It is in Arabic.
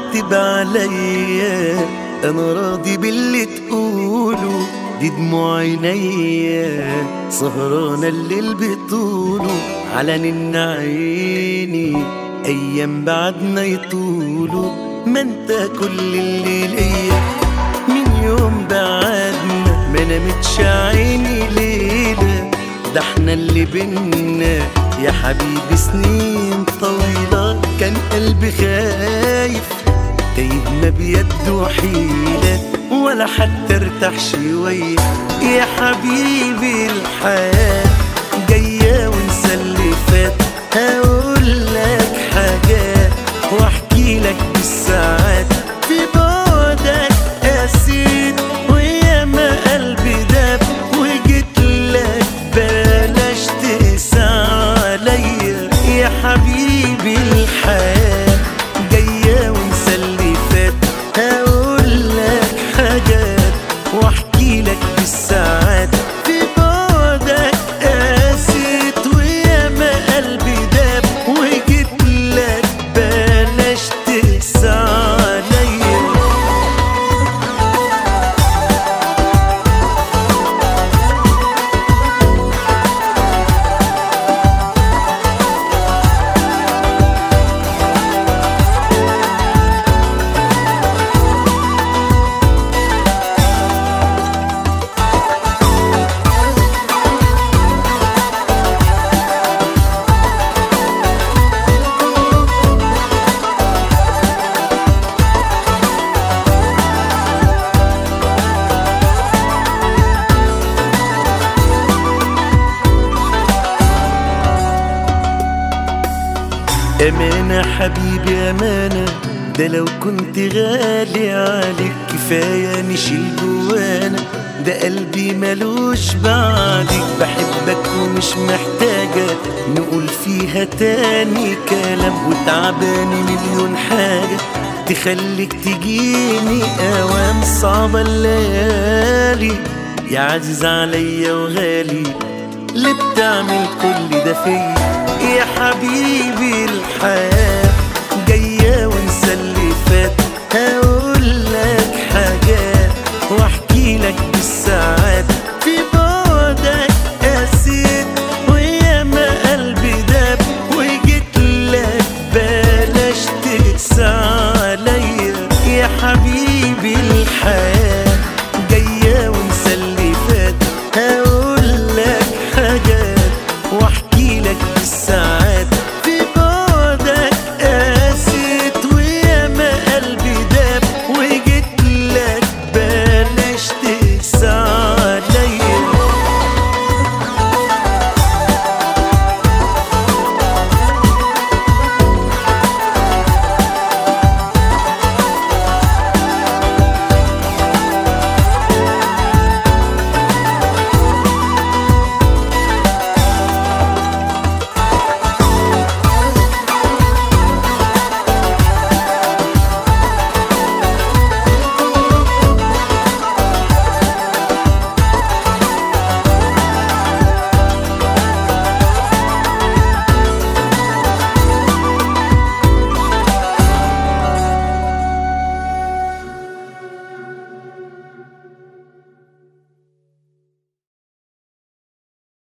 تعاتب عليا، انا راضي باللي تقوله، دي دموع عينيا سهرانة الليل بطوله، على نن عيني ايام بعدنا يطولوا. ما انت كل اللي ليا من يوم بعدنا، ما نامتش عيني ليلة، ده احنا اللي بينا يا حبيبي سنين طويلة. كان قلبي خايف تايه ما بيده حيلة، ولا حتى ارتاح شوية يا حبيبي. الحياة جاية ونسى اللي فات، هقول لك حاجات واحكي لك بالساعات، في بعدك قاسيت ويا ما قلبي داب، وجيت لك بلاش تقسى عليا يا حبيبي. الحياة جاية ونسى اللي فات، هقول لك حاجات واحكي لك بالساعات، في بعدك قاسيت ويا ما قلبي داب، وجيت لك بلاش تقسى عليا. أمانة حبيبي أمانة، ده لو كنت غالي عليك كفاية نشيل جوانا، ده قلبي ملوش بعدك، بحبك ومش محتاجة نقول فيها تاني كلام، وتعباني مليون حاجة تخليك تجيني أوام. صعبة الليالي يا عزيز عليا وغالي، اللي بتعمل كل ده فيا يا حبيبي. الحياة